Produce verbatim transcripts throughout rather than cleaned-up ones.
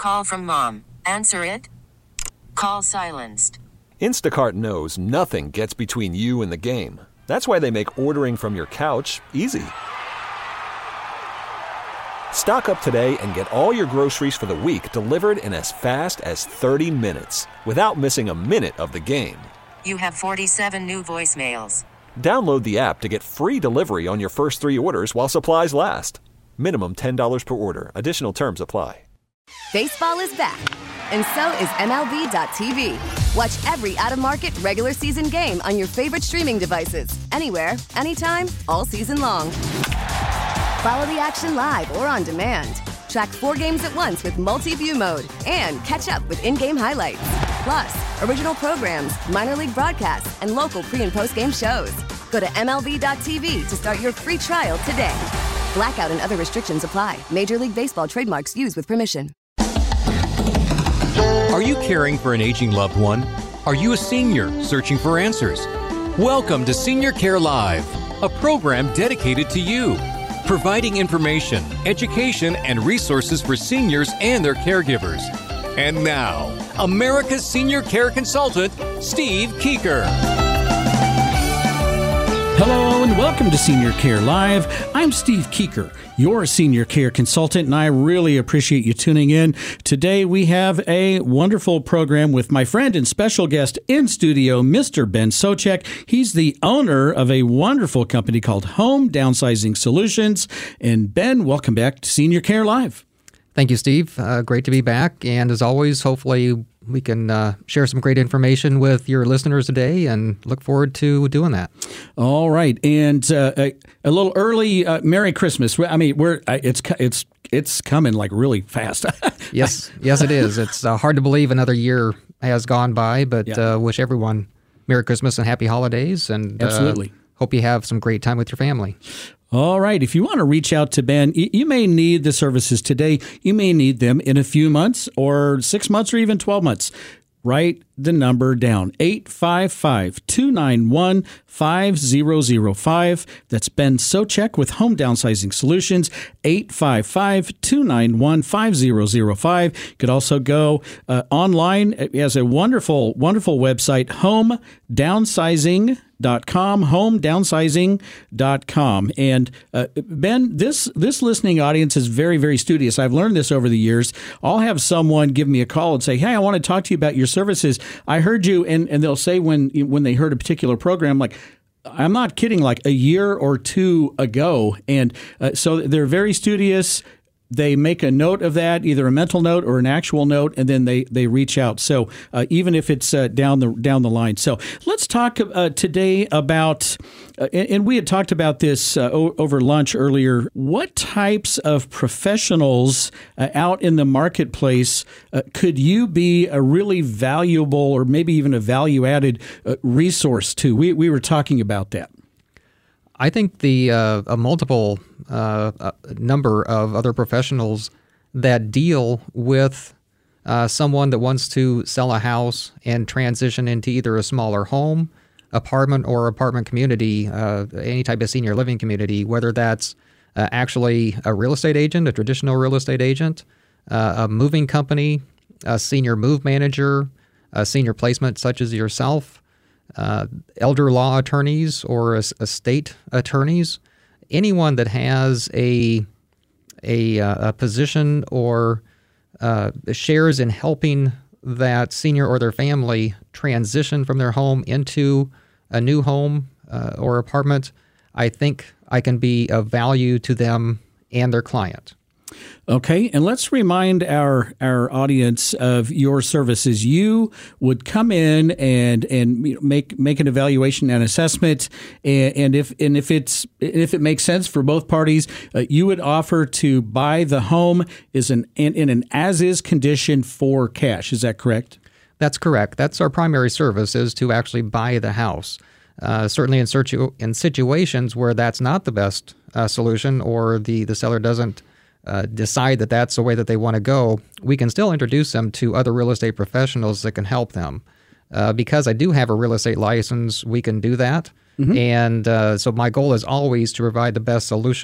call from mom. Answer it. Call silenced. Instacart knows nothing gets between you and the game. That's why they make ordering from your couch easy. Stock up today and get all your groceries for the week delivered in as fast as thirty minutes without missing a minute of the game. You have forty-seven new voicemails. Download the app to get free delivery on your first three orders while supplies last. Minimum ten dollars per order. Additional terms apply. Baseball is back, and so is M L B dot T V. Watch every out-of-market regular season game on your favorite streaming devices, anywhere, anytime, all season long. Follow the action live or on demand. Track four games at once with multi-view mode and catch up with in-game highlights. Plus, original programs, minor league broadcasts, and local pre- and post-game shows. Go to M L B dot T V to start your free trial today. Blackout and other restrictions apply. Major League Baseball trademarks used with permission. Are you caring for an aging loved one? Are you a senior searching for answers? Welcome to Senior Care Live, a program dedicated to you, providing information, education, and resources for seniors and their caregivers. And now, America's senior care consultant, Steve Keeker. Hello and welcome to Senior Care Live. I'm Steve Keeker, your senior care consultant, and I really appreciate you tuning in. Today we have a wonderful program with my friend and special guest in studio, Mister Ben Socek. He's the owner of a wonderful company called Home Downsizing Solutions. And Ben, welcome back to Senior Care Live. Thank you, Steve. Uh, great to be back. And as always, hopefully we can uh, share some great information with your listeners today, and look forward to doing that. All right. And uh, a, a little early uh, Merry Christmas. I mean, we're uh, it's it's it's coming like really fast. Yes. Yes, it is. It's uh, hard to believe another year has gone by, but yeah. uh, wish everyone Merry Christmas and Happy Holidays. And absolutely. Uh, hope you have some great time with your family. All right. If you want to reach out to Ben, you may need the services today. You may need them in a few months or six months or even twelve months. Write the number down, eight five five, two nine one, five zero zero five. That's Ben Socek with Home Downsizing Solutions, eight five five, two nine one, five zero zero five. You could also go uh, online. It has a wonderful, wonderful website, home downsizing dot com, home downsizing dot com. And uh, Ben, this this listening audience is very, very studious. I've learned this over the years. I'll have someone give me a call and say, hey, I want to talk to you about your services. I heard you, and, and they'll say when when they heard a particular program, like, I'm not kidding, like a year or two ago. And uh, so they're very studious. They make a note of that, either a mental note or an actual note, and then they, they reach out. So uh, even if it's uh, down the down the line. So let's talk uh, today about, uh, and, and we had talked about this uh, o- over lunch earlier, what types of professionals uh, out in the marketplace uh, could you be a really valuable or maybe even a value-added uh, resource to? We, we were talking about that. I think the uh, a multiple uh, uh, number of other professionals that deal with uh, someone that wants to sell a house and transition into either a smaller home, apartment, or apartment community, uh, any type of senior living community, whether that's uh, actually a real estate agent, a traditional real estate agent, uh, a moving company, a senior move manager, a senior placement such as yourself, Uh, elder law attorneys or estate attorneys, anyone that has a a, a position or uh, shares in helping that senior or their family transition from their home into a new home uh, or apartment, I think I can be of value to them and their client. Okay, and let's remind our our audience of your services. You would come in and and make make an evaluation and assessment, and, and if and if it's if it makes sense for both parties, uh, you would offer to buy the home is an in, in an as is condition for cash. Is that correct? That's correct. That's our primary service, is to actually buy the house. Uh, certainly in situ- in situations where that's not the best uh, solution, or the the seller doesn't Uh, decide that that's the way that they want to go, we can still introduce them to other real estate professionals that can help them. Uh, because I do have a real estate license, we can do that. Mm-hmm. And uh, so my goal is always to provide the best solution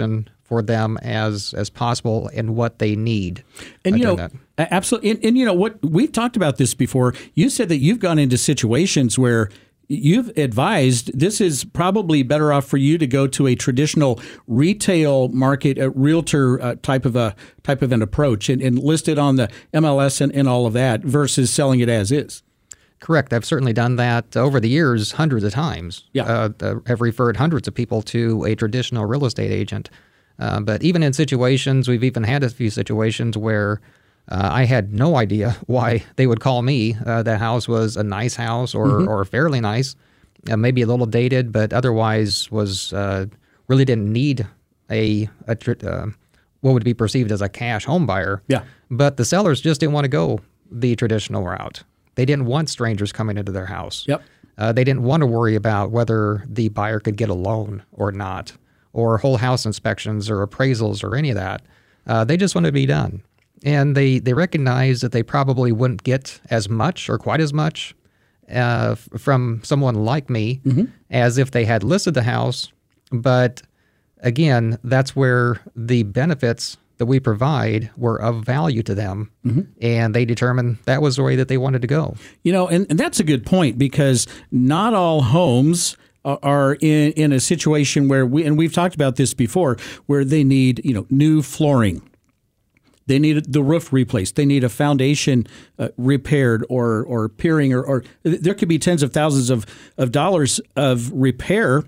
for them as as possible and what they need. And uh, you know, that. absolutely. And, and you know what, we've talked about this before. You said that you've gone into situations where you've advised this is probably better off for you to go to a traditional retail market, a realtor uh, type of a type of an approach, and, and list it on the M L S and, and all of that versus selling it as is. Correct. I've certainly done that over the years, hundreds of times. Yeah. Uh, uh, I've referred hundreds of people to a traditional real estate agent. Uh, but even in situations, we've even had a few situations where uh, I had no idea why they would call me. Uh, the house was a nice house or, mm-hmm. or fairly nice, uh, maybe a little dated, but otherwise was uh, really didn't need a, a uh, what would be perceived as a cash home buyer. Yeah. But the sellers just didn't want to go the traditional route. They didn't want strangers coming into their house. Yep. Uh, they didn't want to worry about whether the buyer could get a loan or not, or whole house inspections or appraisals or any of that. Uh, they just wanted to be done. And they, they recognized that they probably wouldn't get as much or quite as much uh, f- from someone like me mm-hmm. as if they had listed the house. But again, that's where the benefits that we provide were of value to them, mm-hmm. and they determined that was the way that they wanted to go. You know, and, and that's a good point, because not all homes are in, in a situation where we, and we've talked about this before, where they need, you know, new flooring. They need the roof replaced. They need a foundation uh, repaired or or piering, or, or there could be tens of thousands of, of dollars of repair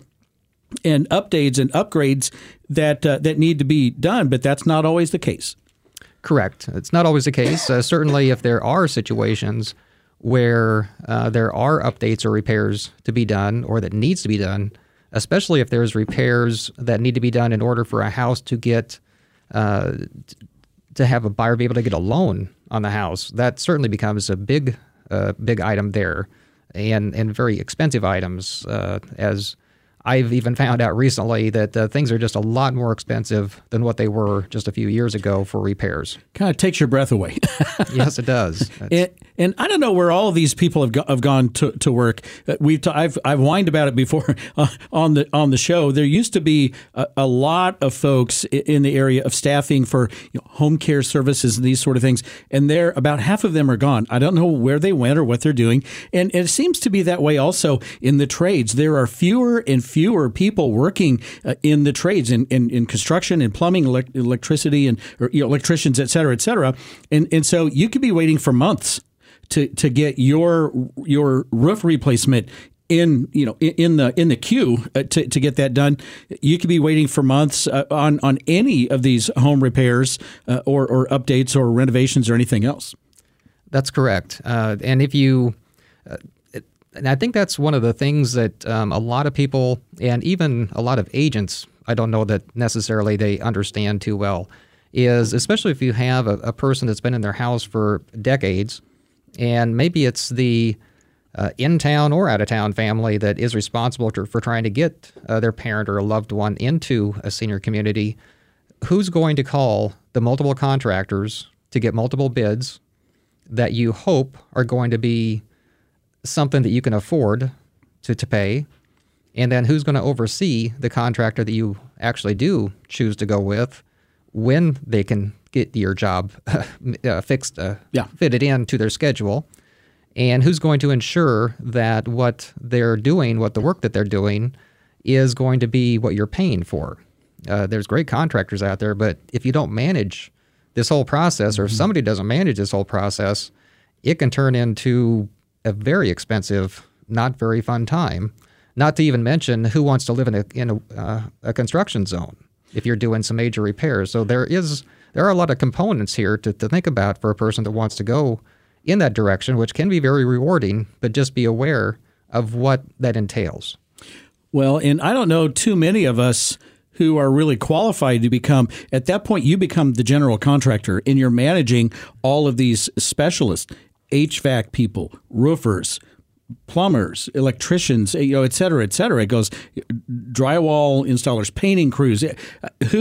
and updates and upgrades that uh, that need to be done, but that's not always the case. Correct. It's not always the case. Uh, certainly, if there are situations where uh, there are updates or repairs to be done or that needs to be done, especially if there's repairs that need to be done in order for a house to get uh, t- to have a buyer be able to get a loan on the house, that certainly becomes a big uh, big item there, and and very expensive items uh, as I've even found out recently that uh, things are just a lot more expensive than what they were just a few years ago for repairs. Kind of takes your breath away. Yes, it does. And, and I don't know where all of these people have, go, have gone to, to work. Uh, we've t- I've I've whined about it before uh, on the on the show. There used to be a, a lot of folks in the area of staffing for you know, home care services and these sort of things, and they're about half of them are gone. I don't know where they went or what they're doing, and, and it seems to be that way also in the trades. There are fewer and fewer people working uh, in the trades, in, in, in construction and plumbing, elect- electricity, and or, you know, electricians, et cetera, et cetera. And and so you could be waiting for months to to get your your roof replacement in you know in the in the queue uh, to to get that done. You could be waiting for months uh, on on any of these home repairs uh, or or updates or renovations or anything else. That's correct. Uh, and if you uh, And I think that's one of the things that um, a lot of people, and even a lot of agents, I don't know that necessarily they understand too well, is especially if you have a, a person that's been in their house for decades, and maybe it's the uh, in-town or out-of-town family that is responsible to, for trying to get uh, their parent or a loved one into a senior community, who's going to call the multiple contractors to get multiple bids that you hope are going to be something that you can afford to, to pay, and then who's going to oversee the contractor that you actually do choose to go with when they can get your job uh, fixed, uh, yeah. fitted into their schedule, and who's going to ensure that what they're doing, what the work that they're doing, is going to be what you're paying for. Uh, there's great contractors out there, but if you don't manage this whole process, or if somebody doesn't manage this whole process, it can turn into a very expensive, not very fun time. Not to even mention who wants to live in a in a, uh, a construction zone if you're doing some major repairs. So there is there are a lot of components here to, to think about for a person that wants to go in that direction, which can be very rewarding, but just be aware of what that entails. Well, and I don't know too many of us who are really qualified to become, at that point, you become the general contractor, and you're managing all of these specialists. H V A C people, roofers, plumbers, electricians, you know, et cetera, et cetera. It goes drywall installers, painting crews. Who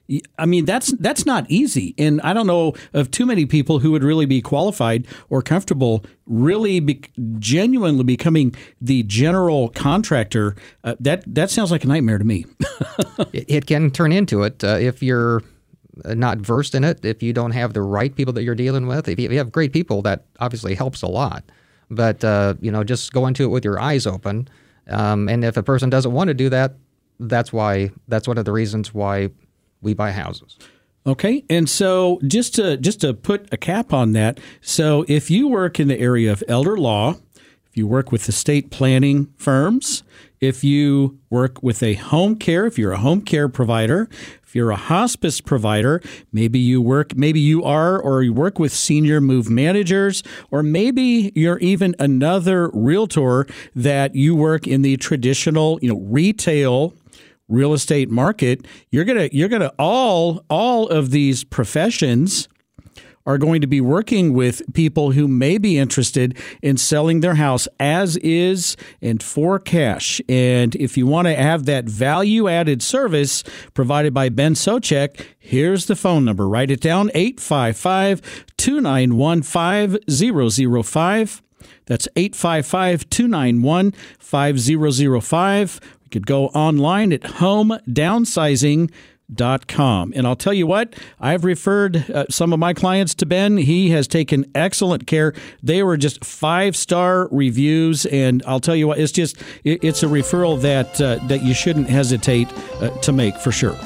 I mean, that's that's not easy. And I don't know of too many people who would really be qualified or comfortable really be, genuinely becoming the general contractor. Uh, that that sounds like a nightmare to me. it, it can turn into it uh, if you're not versed in it, if you don't have the right people that you're dealing with. If you, if you have great people, that obviously helps a lot. But, uh, you know, just go into it with your eyes open. Um, and if a person doesn't want to do that, that's why that's one of the reasons why we buy houses. Okay, and so just to just to put a cap on that, so if you work in the area of elder law, if you work with estate planning firms, if you work with a home care, if you're a home care provider, if you're a hospice provider, maybe you work, maybe you are, or you work with senior move managers, or maybe you're even another realtor that you work in the traditional, you know, retail real estate market. You're gonna, you're gonna all, all of these professions are going to be working with people who may be interested in selling their house as is and for cash. And if you want to have that value-added service provided by Ben Socek, here's the phone number. Write it down, eight five five, two nine one, five zero zero five. That's eight five five, two nine one, five zero zero five. You could go online at home downsizing dot com. And I'll tell you what, I've referred uh, some of my clients to Ben. He has taken excellent care. They were just five-star reviews, and I'll tell you what, it's just it, it's a referral that uh, that you shouldn't hesitate uh, to make for sure.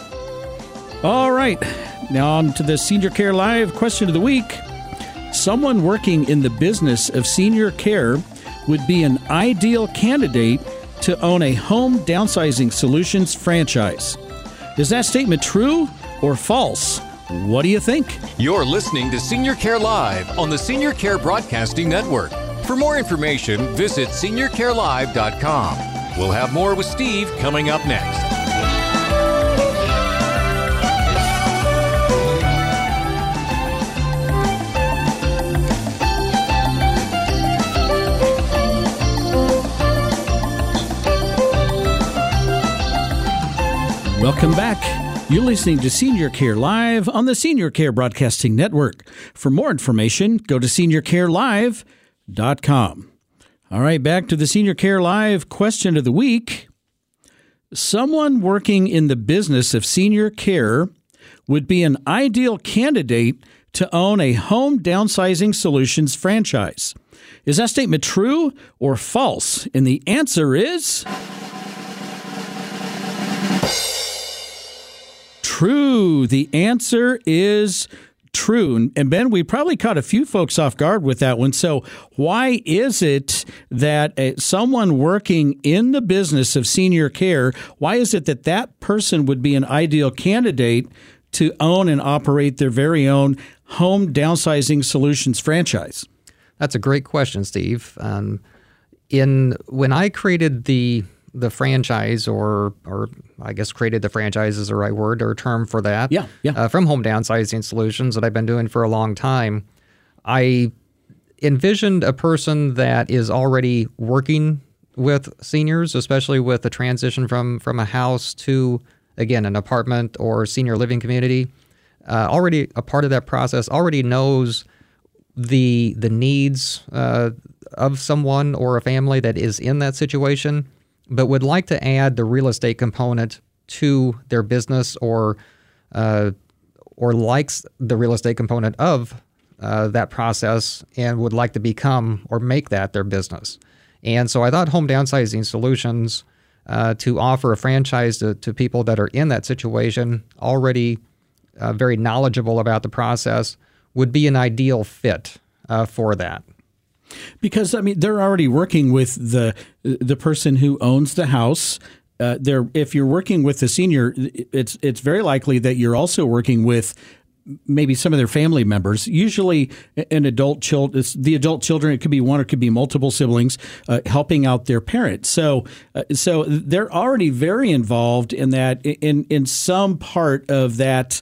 All right, now on to the Senior Care Live question of the week. Someone working in the business of senior care would be an ideal candidate to own a home downsizing solutions franchise. Is that statement true or false? What do you think? You're listening to Senior Care Live on the Senior Care Broadcasting Network. For more information, visit senior care live dot com. We'll have more with Steve coming up next. Welcome back. You're listening to Senior Care Live on the Senior Care Broadcasting Network. For more information, go to senior care live dot com. All right, back to the Senior Care Live question of the week. Someone working in the business of senior care would be an ideal candidate to own a home downsizing solutions franchise. Is that statement true or false? And the answer is true. The answer is true. And Ben, we probably caught a few folks off guard with that one. So why is it that uh, someone working in the business of senior care, why is it that that person would be an ideal candidate to own and operate their very own home downsizing solutions franchise? That's a great question, Steve. Um, in when I created the the franchise, or or I guess created the franchise is the right word or term for that. Yeah, yeah. Uh, from Home Downsizing Solutions that I've been doing for a long time, I envisioned a person that is already working with seniors, especially with the transition from from a house to, again, an apartment or senior living community. Uh, already a part of that process, already knows the the needs uh, of someone or a family that is in that situation, but would like to add the real estate component to their business, or uh, or likes the real estate component of uh, that process and would like to become or make that their business. And so I thought Home Downsizing Solutions uh, to offer a franchise to, to people that are in that situation, already uh, very knowledgeable about the process, would be an ideal fit uh, for that. Because, I mean, they're already working with the the person who owns the house. Uh, they're, if you're working with the senior, it's it's very likely that you're also working with maybe some of their family members, usually an adult child, the adult children. It could be one or it could be multiple siblings uh, helping out their parents. So uh, so they're already very involved in that, in, in some part of that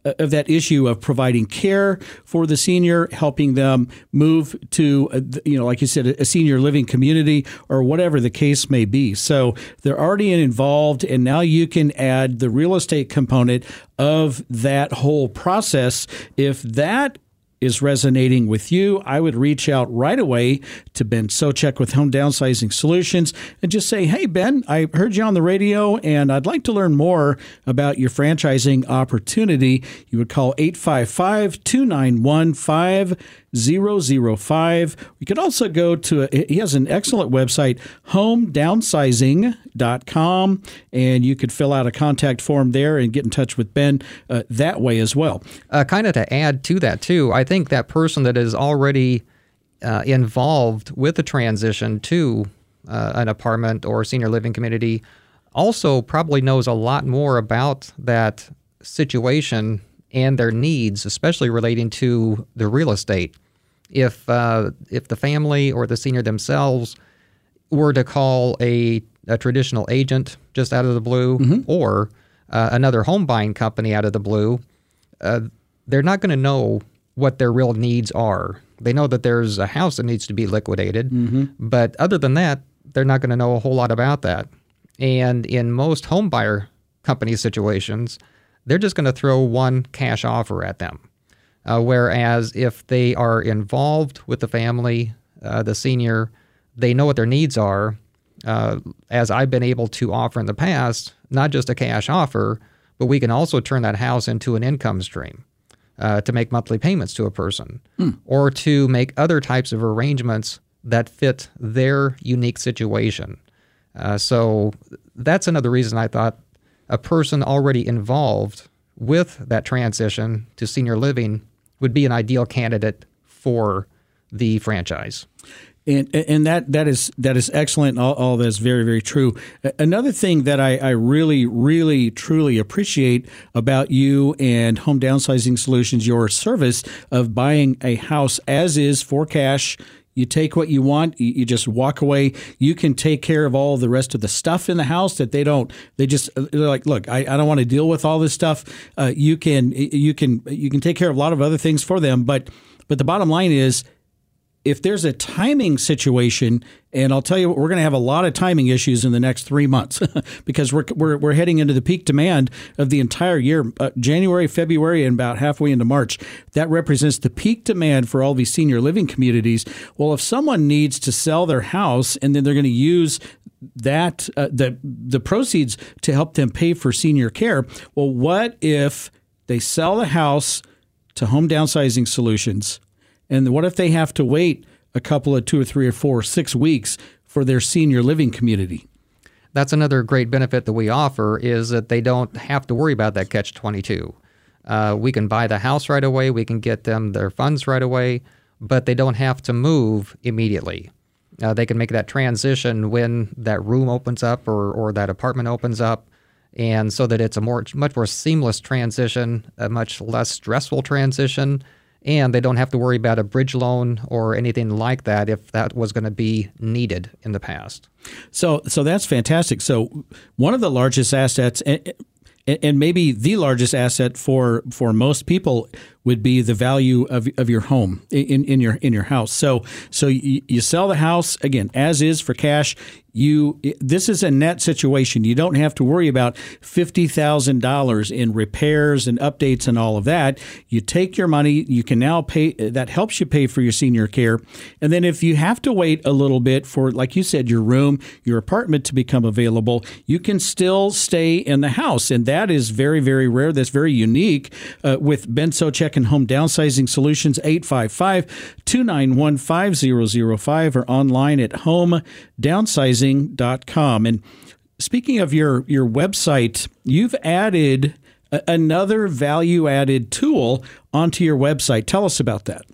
of that issue of providing care for the senior, helping them move to, a, you know, like you said, a senior living community or whatever the case may be. So they're already involved, and now you can add the real estate component of that whole process. If that is resonating with you, I would reach out right away to Ben Socek with Home Downsizing Solutions and just say, hey, Ben, I heard you on the radio and I'd like to learn more about your franchising opportunity. You would call eight five five, two nine one, five zero zero five. You could also go to, a, he has an excellent website, home downsizing dot com, and you could fill out a contact form there and get in touch with Ben uh, that way as well. Uh, kind of to add to that, too, I think that person that is already uh, involved with the transition to uh, an apartment or senior living community also probably knows a lot more about that situation and their needs, especially relating to the real estate. If uh, if the family or the senior themselves were to call a, a traditional agent just out of the blue, mm-hmm. or uh, another home buying company out of the blue, uh, they're not going to know what their real needs are. They know that there's a house that needs to be liquidated, mm-hmm. but other than that, they're not going to know a whole lot about that. And in most home buyer company situations, they're just going to throw one cash offer at them. Uh, whereas if they are involved with the family, uh, the senior, they know what their needs are, uh, as I've been able to offer in the past, not just a cash offer, but we can also turn that house into an income stream uh, to make monthly payments to a person, mm. or to make other types of arrangements that fit their unique situation. Uh, so that's another reason I thought a person already involved with that transition to senior living would be an ideal candidate for the franchise. And and that that is that is excellent. All, all that is very, very true. Another thing that I, I really, really, truly appreciate about you and Home Downsizing Solutions, your service of buying a house as is for cash. You take what you want, you just walk away. You can take care of all the rest of the stuff in the house that they don't. They just they're like, look, I, I don't want to deal with all this stuff. Uh, you can you can you can take care of a lot of other things for them, but but the bottom line is, if there's a timing situation, and I'll tell you what, we're going to have a lot of timing issues in the next three months because we're, we're we're heading into the peak demand of the entire year, uh, January, February, and about halfway into March. That represents the peak demand for all these senior living communities. Well, if someone needs to sell their house and then they're going to use that uh, the the proceeds to help them pay for senior care, well, what if they sell the house to Home Downsizing Solutions? And what if they have to wait a couple of two or three or four or six weeks for their senior living community? That's another great benefit that we offer, is that they don't have to worry about that catch twenty-two. Uh, we can buy the house right away. We can get them their funds right away, but they don't have to move immediately. Uh, they can make that transition when that room opens up or, or that apartment opens up, and so that it's a more much more seamless transition, a much less stressful transition. And they don't have to worry about a bridge loan or anything like that if that was going to be needed in the past. So so that's fantastic. So one of the largest assets, and, and maybe the largest asset for, for most people, would be the value of of your home in, in your in your house. So so you, you sell the house, again, as is for cash. You this is a net situation. You don't have to worry about fifty thousand dollars in repairs and updates and all of that. You take your money. You can now pay. That helps you pay for your senior care. And then if you have to wait a little bit for, like you said, your room, your apartment to become available, you can still stay in the house. And that is very, very rare. That's very unique uh, with Ben Socek and Home Downsizing Solutions, eight five five, two nine one, five zero zero five, or online at home downsizing dot com. And speaking of your, your website, you've added a, another value-added tool onto your website. Tell us about that.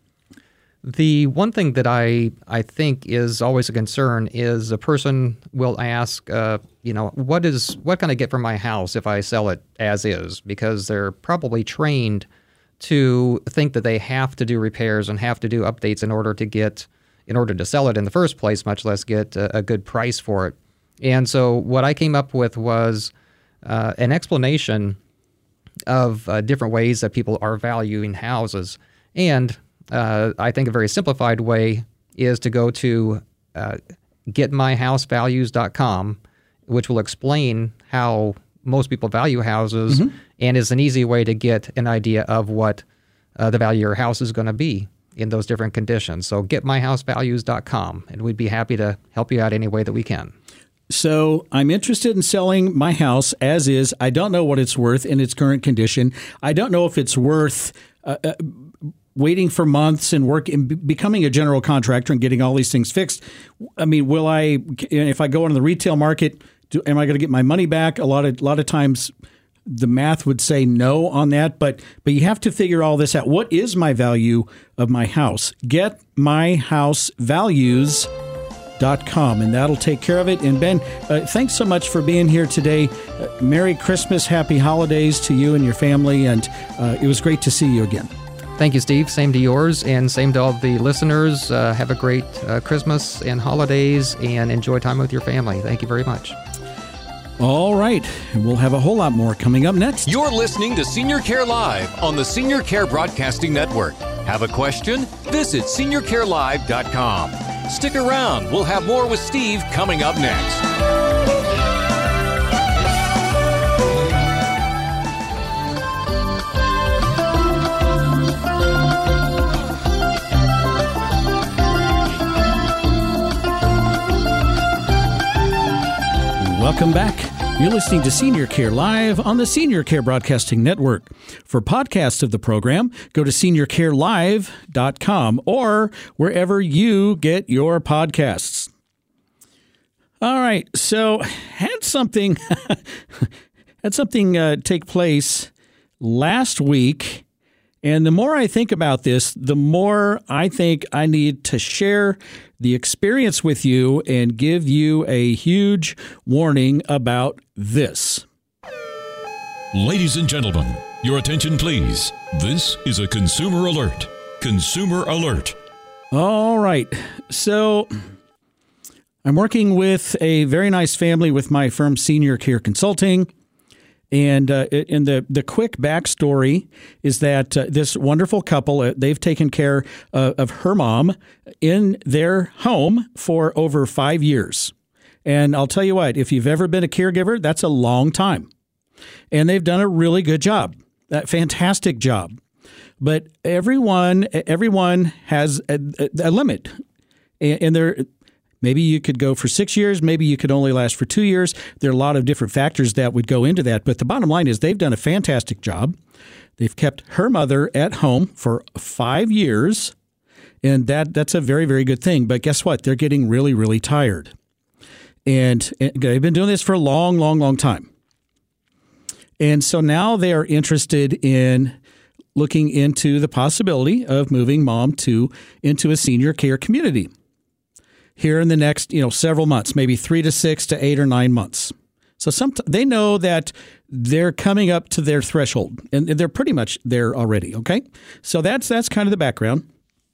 The one thing that I, I think is always a concern is a person will ask, uh, you know, what is what can I get from my house if I sell it as is? Because they're probably trained to think that they have to do repairs and have to do updates in order to get in order to sell it in the first place, much less get a, a good price for it. And so what I came up with was uh, an explanation of uh, different ways that people are valuing houses. And uh, I think a very simplified way is to go to uh, get my house values dot com, which will explain how most people value houses, mm-hmm. and is an easy way to get an idea of what uh, the value of your house is going to be in those different conditions. So get my house values dot com, and we'd be happy to help you out any way that we can. So I'm interested in selling my house as is. I don't know what it's worth in its current condition. I don't know if it's worth uh, uh, waiting for months and work and b- becoming a general contractor and getting all these things fixed. I mean, will I, if I go into the retail market, do, am I going to get my money back? A lot of, a lot of times the math would say no on that, but, but you have to figure all this out. What is my value of my house? Get my house values dot com, and that'll take care of it. And Ben, uh, thanks so much for being here today. Uh, Merry Christmas, Happy Holidays to you and your family, and uh, it was great to see you again. Thank you, Steve. Same to yours, and same to all the listeners. Uh, have a great uh, Christmas and holidays, and enjoy time with your family. Thank you very much. All right. We'll have a whole lot more coming up next. You're listening to Senior Care Live on the Senior Care Broadcasting Network. Have a question? Visit senior care live dot com. Stick around. We'll have more with Steve coming up next. Welcome back. You're listening to Senior Care Live on the Senior Care Broadcasting Network. For podcasts of the program, go to senior care live dot com or wherever you get your podcasts. All right, so had something had something uh, take place last week, and the more I think about this, the more I think I need to share the experience with you and give you a huge warning about this. Ladies and gentlemen, your attention please. This is a consumer alert. Consumer alert. All right. So I'm working with a very nice family with my firm Senior Care Consulting. And uh, in the, the quick backstory is that uh, this wonderful couple, uh, they've taken care uh, of her mom in their home for over five years. And I'll tell you what, if you've ever been a caregiver, that's a long time. And they've done a really good job, a fantastic job. But everyone everyone has a, a, a limit. And, and they're... Maybe you could go for six years. Maybe you could only last for two years. There are a lot of different factors that would go into that. But the bottom line is they've done a fantastic job. They've kept her mother at home for five years. And that that's a very, very good thing. But guess what? They're getting really, really tired. And, and they've been doing this for a long, long, long time. And so now they are interested in looking into the possibility of moving mom to into a senior care community here in the next, you know, several months, maybe three to six to eight or nine months. So some they know that they're coming up to their threshold, and they're pretty much there already. Okay, so that's that's kind of the background.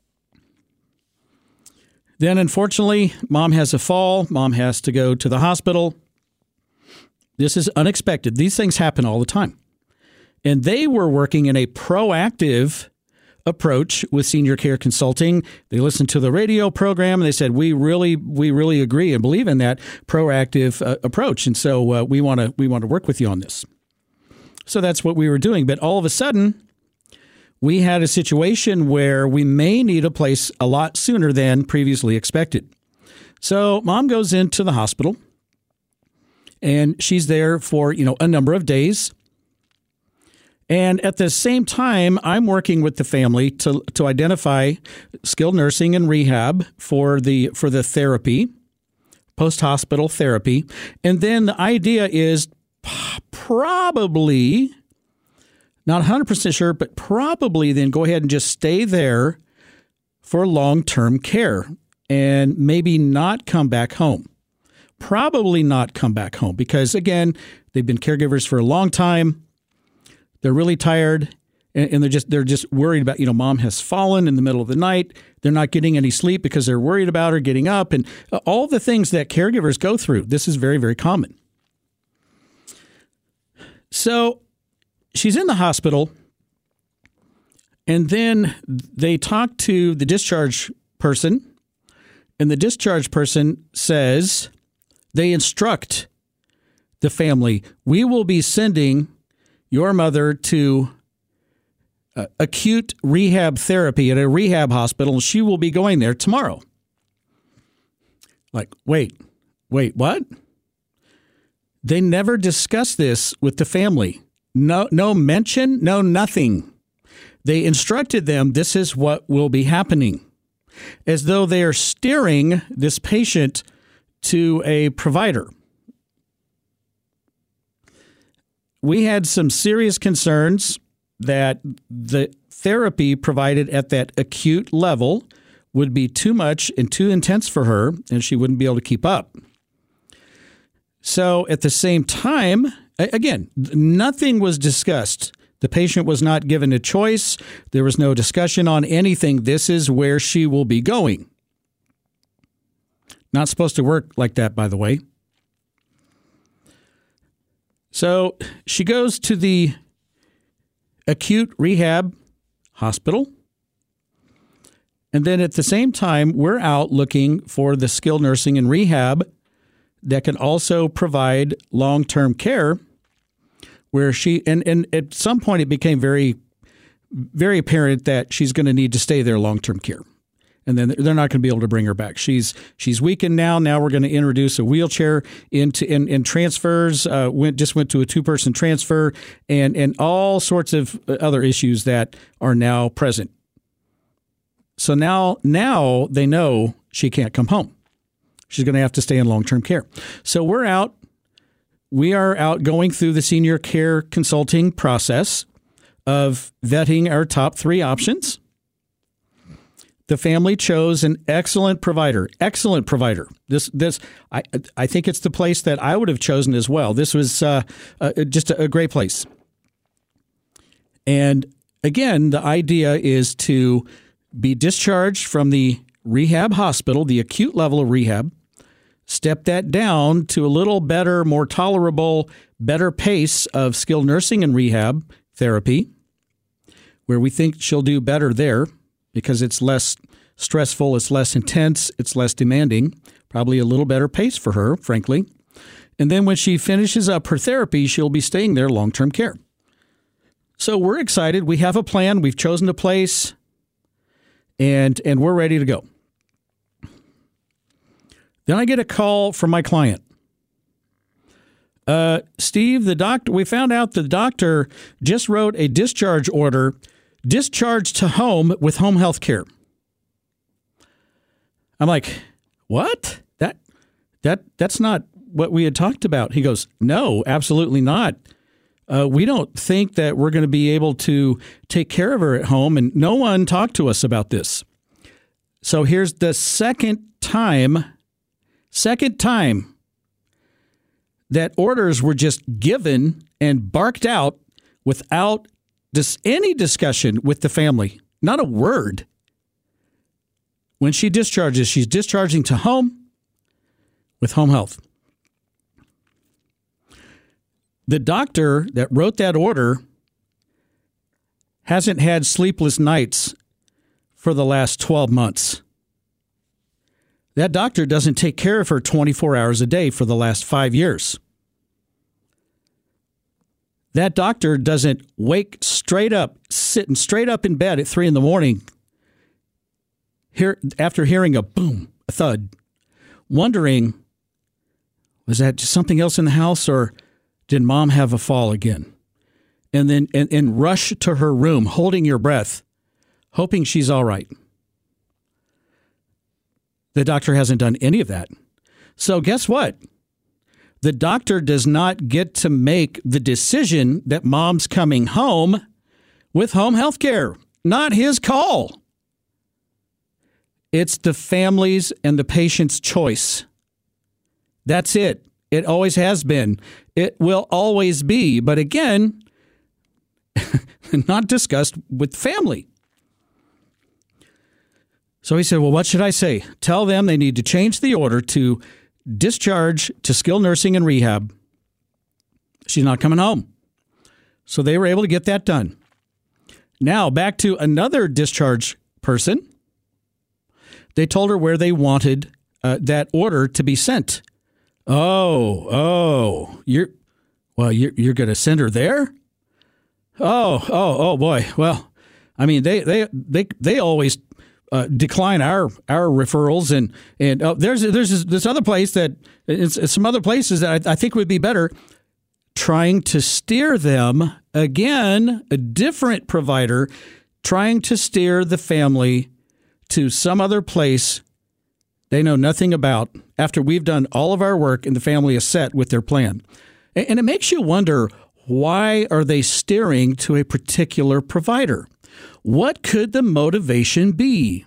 Then, unfortunately, mom has a fall. Mom has to go to the hospital. This is unexpected. These things happen all the time, and they were working in a proactive approach with Senior Care Consulting. They listened to the radio program and they said, we really, we really agree and believe in that proactive uh, approach. And so uh, we want to, we want to work with you on this. So that's what we were doing. But all of a sudden, we had a situation where we may need a place a lot sooner than previously expected. So mom goes into the hospital and she's there for, you know, a number of days. And at the same time, I'm working with the family to to identify skilled nursing and rehab for the for the therapy, post-hospital therapy. And then the idea is probably, not one hundred percent sure, but probably then go ahead and just stay there for long-term care and maybe not come back home. Probably not come back home because, again, they've been caregivers for a long time. They're really tired, and they're just they're just worried about, you know, mom has fallen in the middle of the night. They're not getting any sleep because they're worried about her getting up, and all the things that caregivers go through. This is very, very common. So she's in the hospital, and then they talk to the discharge person, and the discharge person says they instruct the family, we will be sending your mother to uh, acute rehab therapy at a rehab hospital, and she will be going there tomorrow. Like, wait, wait, what? They never discussed this with the family. No, no mention, no nothing. They instructed them, this is what will be happening, as though they are steering this patient to a provider. We had some serious concerns that the therapy provided at that acute level would be too much and too intense for her, and she wouldn't be able to keep up. So at the same time, again, nothing was discussed. The patient was not given a choice. There was no discussion on anything. This is where she will be going. Not supposed to work like that, by the way. So she goes to the acute rehab hospital. And then at the same time, we're out looking for the skilled nursing and rehab that can also provide long-term care, where she, and, and at some point it became very, very apparent that she's going to need to stay there long-term care. And then they're not going to be able to bring her back. She's she's weakened now. Now we're going to introduce a wheelchair into in, in transfers. Uh, went just went to a two-person transfer, and and all sorts of other issues that are now present. So now now they know she can't come home. She's going to have to stay in long-term care. So we're out. We are out going through the senior care consulting process of vetting our top three options. The family chose an excellent provider, excellent provider. This, this, I, I think it's the place that I would have chosen as well. This was uh, uh, just a, a great place. And again, the idea is to be discharged from the rehab hospital, the acute level of rehab, step that down to a little better, more tolerable, better pace of skilled nursing and rehab therapy, where we think she'll do better there because it's less stressful, it's less intense, it's less demanding, probably a little better pace for her, frankly. And then when she finishes up her therapy, she'll be staying there long-term care. So we're excited. We have a plan. We've chosen a place, and and we're ready to go. Then I get a call from my client. Uh, Steve, the doctor, we found out the doctor just wrote a discharge order, discharge to home with home health care. I'm like, what? That that that's not what we had talked about. He goes, no, absolutely not. Uh, we don't think that we're going to be able to take care of her at home, and no one talked to us about this. So here's the second time, second time that orders were just given and barked out without dis- any discussion with the family. Not a word. When she discharges, she's discharging to home with home health. The doctor that wrote that order hasn't had sleepless nights for the last twelve months. That doctor doesn't take care of her twenty-four hours a day for the last five years. That doctor doesn't wake straight up, sitting straight up in bed at three in the morning, hear, after hearing a boom, a thud, wondering, was that just something else in the house, or did mom have a fall again? And then and, and rush to her room, holding your breath, hoping she's all right. The doctor hasn't done any of that. So guess what? The doctor does not get to make the decision that mom's coming home with home health care. Not his call. It's the family's and the patient's choice. That's it. It always has been. It will always be. But again, not discussed with family. So he said, well, what should I say? Tell them they need to change the order to discharge to skilled nursing and rehab. She's not coming home. So they were able to get that done. Now, back to another discharge person. They told her where they wanted uh, that order to be sent. Oh, oh, you're, well, you're, you're going to send her there? Oh, oh, oh boy. Well, I mean, they, they, they, they always uh, decline our, our referrals, and, and oh, there's, there's this, this other place that it's, it's some other places that I, I think would be better. Trying to steer them, again, a different provider, trying to steer the family to some other place they know nothing about after we've done all of our work and the family is set with their plan. And it makes you wonder, why are they steering to a particular provider? What could the motivation be?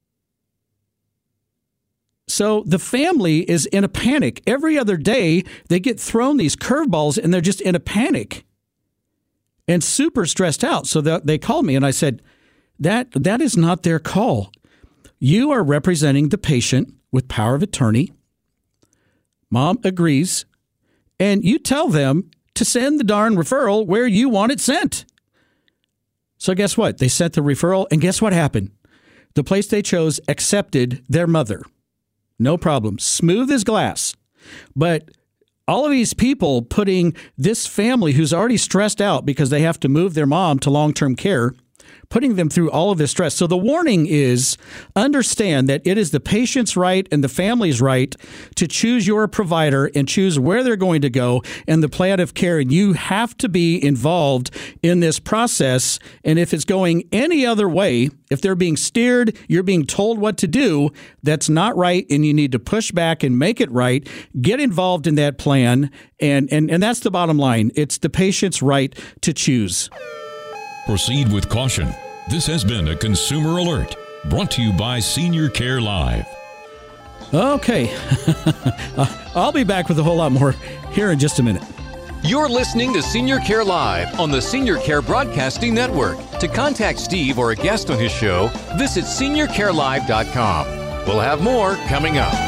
So the family is in a panic. Every other day, they get thrown these curveballs, and they're just in a panic and super stressed out. So they called me, and I said, that that is not their call. You are representing the patient with power of attorney. Mom agrees, and you tell them to send the darn referral where you want it sent. So guess what? They sent the referral, and guess what happened? The place they chose accepted their mother. No problem. Smooth as glass. But all of these people putting this family who's already stressed out because they have to move their mom to long-term care, putting them through all of this stress. So the warning is, understand that it is the patient's right and the family's right to choose your provider and choose where they're going to go and the plan of care. And you have to be involved in this process. And if it's going any other way, if they're being steered, you're being told what to do, that's not right. And you need to push back and make it right. Get involved in that plan. And, and, and that's the bottom line. It's the patient's right to choose. Proceed with caution. This has been a Consumer Alert, brought to you by Senior Care Live. Okay. I'll be back with a whole lot more here in just a minute. You're listening to Senior Care Live on the Senior Care Broadcasting Network. To contact Steve or a guest on his show, visit senior care live dot com. We'll have more coming up.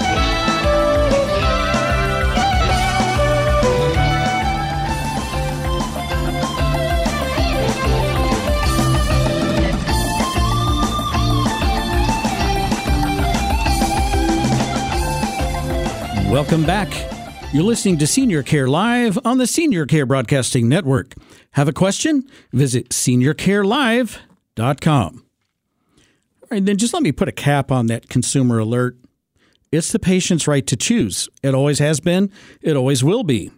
Welcome back. You're listening to Senior Care Live on the Senior Care Broadcasting Network. Have a question? Visit senior care live dot com. All right, then just let me put a cap on that consumer alert. It's the patient's right to choose. It always has been. It always will be.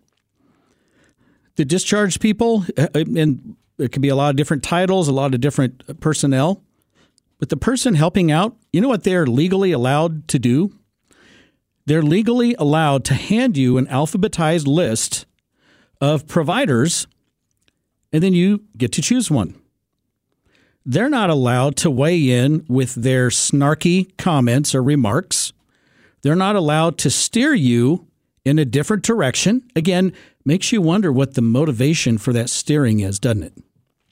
The discharged people, and there could be a lot of different titles, a lot of different personnel, but the person helping out, you know what they're legally allowed to do? They're legally allowed to hand you an alphabetized list of providers, and then you get to choose one. They're not allowed to weigh in with their snarky comments or remarks. They're not allowed to steer you in a different direction. Again, makes you wonder what the motivation for that steering is, doesn't it?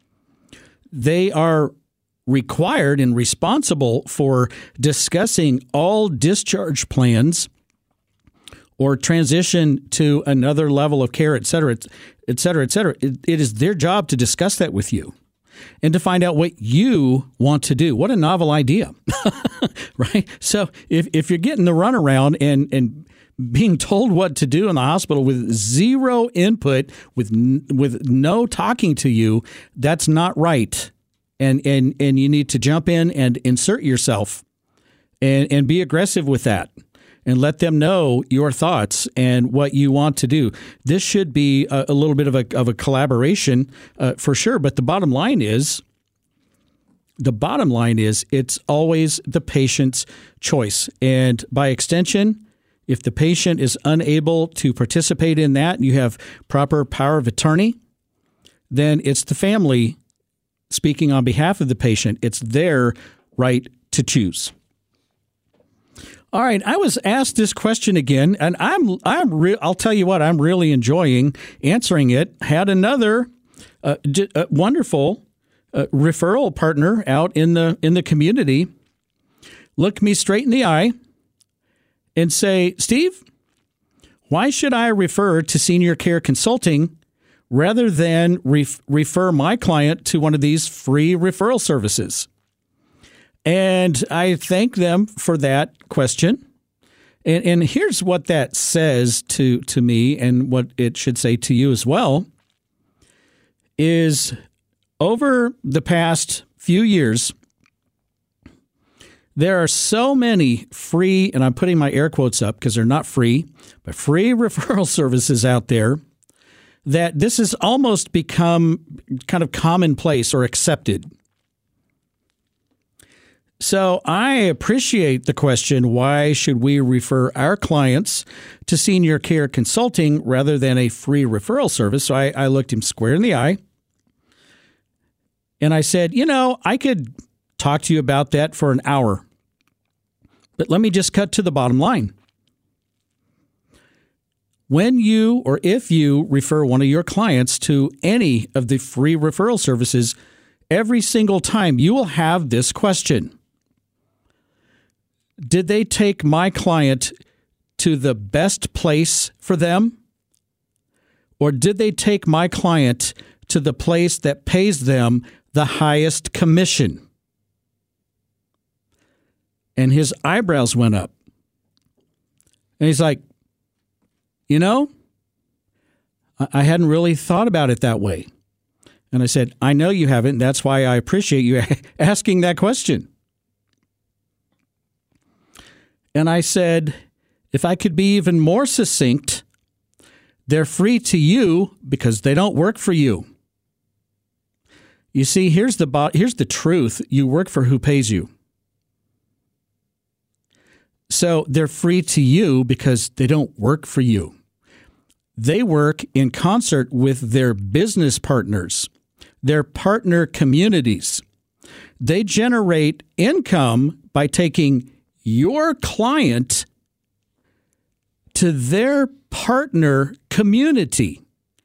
They are required and responsible for discussing all discharge plans or transition to another level of care, et cetera, et cetera, et cetera. It, it is their job to discuss that with you and to find out what you want to do. What a novel idea, right? So if, if you're getting the runaround and, and being told what to do in the hospital with zero input, with with no talking to you, that's not right. And and and you need to jump in and insert yourself and, and be aggressive with that. And let them know your thoughts and what you want to do. This should be a, a little bit of a of a collaboration uh, for sure. But the bottom line is, the bottom line is, it's always the patient's choice. And by extension, if the patient is unable to participate in that, and you have proper power of attorney, then it's the family speaking on behalf of the patient. It's their right to choose. All right, I was asked this question again, and I'm I'm re- I'll tell you what, I'm really enjoying answering it. Had another uh, j- uh, wonderful uh, referral partner out in the in the community look me straight in the eye and say, "Steve, why should I refer to Senior Care Consulting rather than ref- refer my client to one of these free referral services? And I thank them for that question. And, and here's what that says to, to me, and what it should say to you as well, is over the past few years, there are so many free, and I'm putting my air quotes up because they're not free, but free referral services out there that this has almost become kind of commonplace or accepted. So I appreciate the question, why should we refer our clients to Senior Care Consulting rather than a free referral service? So I, I looked him square in the eye and I said, you know, I could talk to you about that for an hour, but let me just cut to the bottom line. When you or if you refer one of your clients to any of the free referral services, every single time you will have this question. Did they take my client to the best place for them? Or did they take my client to the place that pays them the highest commission? And his eyebrows went up. And he's like, you know, I hadn't really thought about it that way. And I said, I know you haven't. That's why I appreciate you asking that question. And I said, if I could be even more succinct, they're free to you because they don't work for you. You see, here's the bo- here's the truth. You work for who pays you. So they're free to you because they don't work for you. They work in concert with their business partners, their partner communities. They generate income by taking your client to their partner community.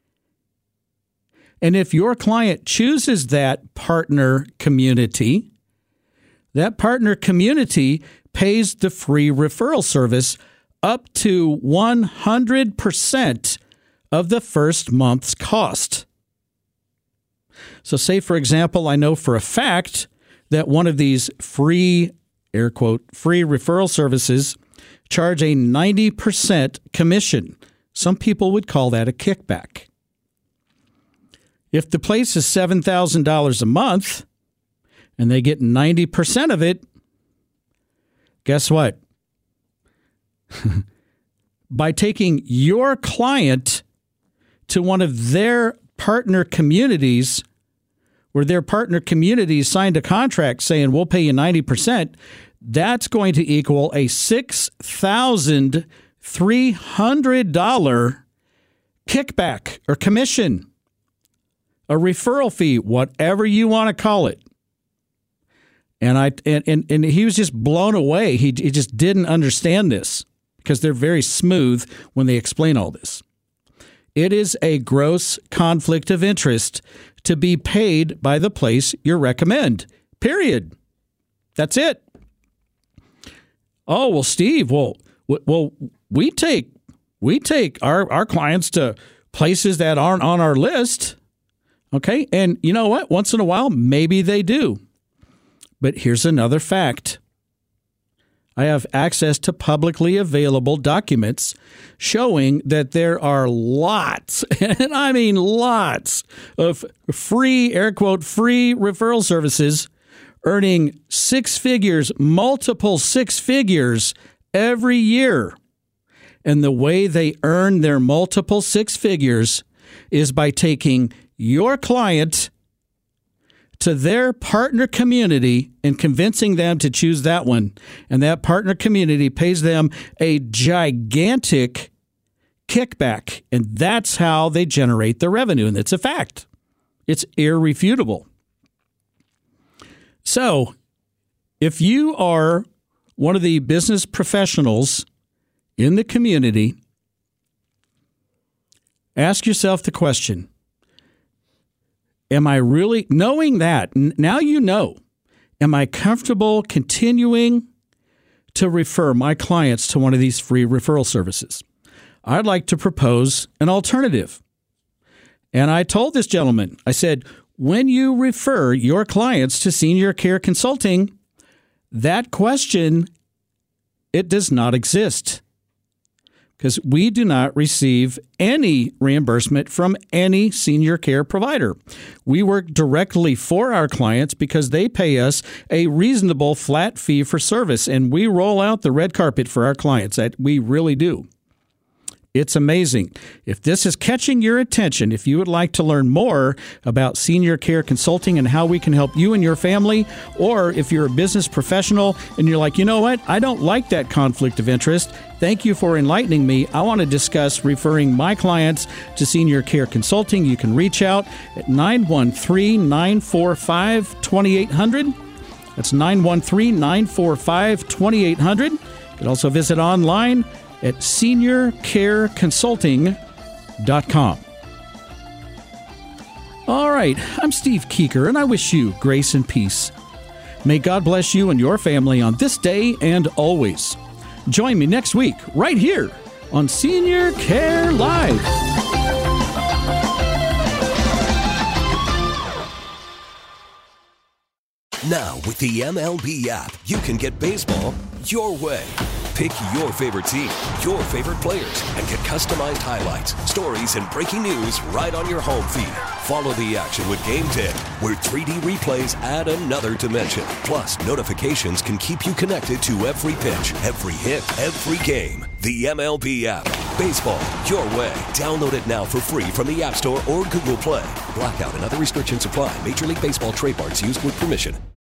And if your client chooses that partner community, that partner community pays the free referral service up to one hundred percent of the first month's cost. So say, for example, I know for a fact that one of these free, air quote, free referral services charge a ninety percent commission. Some people would call that a kickback. If the place is seven thousand dollars a month and they get ninety percent of it, guess what? By taking your client to one of their partner communities, where their partner communities signed a contract saying we'll pay you ninety percent, that's going to equal a six thousand three hundred dollars kickback or commission, a referral fee, whatever you want to call it. And I and, and, and he was just blown away. He, he just didn't understand this because they're very smooth when they explain all this. It is a gross conflict of interest to be paid by the place you recommend, period. That's it. Oh, well, Steve, well, well, we take we take our, our clients to places that aren't on our list. Okay. And you know what? Once in a while, maybe they do. But here's another fact. I have access to publicly available documents showing that there are lots, and I mean lots, of free, air quote, free referral services earning six figures, multiple six figures every year. And the way they earn their multiple six figures is by taking your client to their partner community and convincing them to choose that one. And that partner community pays them a gigantic kickback. And that's how they generate the revenue. And it's a fact. It's irrefutable. So if you are one of the business professionals in the community, ask yourself the question, am I really, knowing that, now you know, am I comfortable continuing to refer my clients to one of these free referral services? I'd like to propose an alternative. And I told this gentleman, I said, when you refer your clients to Senior Care Consulting, that question, it does not exist. Because we do not receive any reimbursement from any senior care provider. We work directly for our clients because they pay us a reasonable flat fee for service, and we roll out the red carpet for our clients. That we really do. It's amazing. If this is catching your attention, if you would like to learn more about Senior Care Consulting and how we can help you and your family, or if you're a business professional and you're like, you know what, I don't like that conflict of interest, thank you for enlightening me. I want to discuss referring my clients to Senior Care Consulting. You can reach out at nine one three, nine four five, two eight zero zero. That's nine one three, nine four five, two eight zero zero. You can also visit online at senior care consulting dot com. All right, I'm Steve Keeker, and I wish you grace and peace. May God bless you and your family on this day and always. Join me next week, right here on Senior Care Live. Now, with the M L B app, you can get baseball your way. Pick your favorite team, your favorite players, and get customized highlights, stories, and breaking news right on your home feed. Follow the action with Game ten, where three D replays add another dimension. Plus, notifications can keep you connected to every pitch, every hit, every game. The M L B app. Baseball your way. Download it now for free from the App Store or Google Play. Blackout and other restrictions apply. Major League Baseball trademarks used with permission.